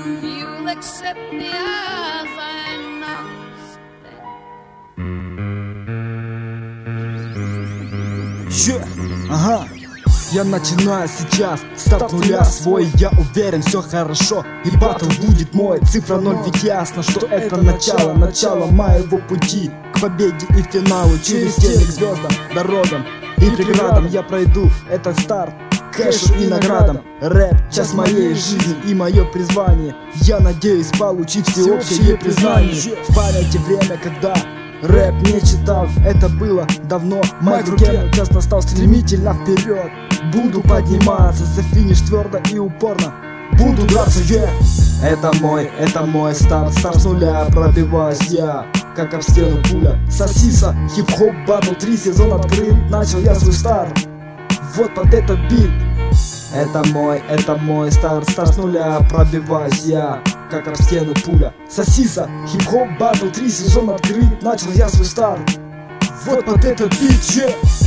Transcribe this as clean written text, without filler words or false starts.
you'll accept me as I now stand. Ага. Я начинаю сейчас, старт нуля свой. Я уверен, все хорошо, и батл будет мой. Цифра 0, ведь ясно, что это начало. Начало моего пути к победе и финалу. Через телек, звездам, дорогам и преградам я пройду этот старт, кэшу и наградам. Рэп — часть моей жизни и мое призвание. Я надеюсь получить всеобщее признание. В памяти время, когда рэп не читал, это было давно. Майкл Ген, час настал, стремительно вперед. Буду подниматься за финиш твердо и упорно. Буду драться, Это мой старт, старт с нуля пробиваюсь я, как об стену пуля. Сосиса, хип-хоп, батл 3, сезон открыт. Начал я свой старт, вот под этот бит. Это мой старт, старт с нуля пробиваюсь я, как об стену пуля. Сосиса, хип-хоп, батл 3, сезон открыт. Начал я свой старт, вот под этот бит,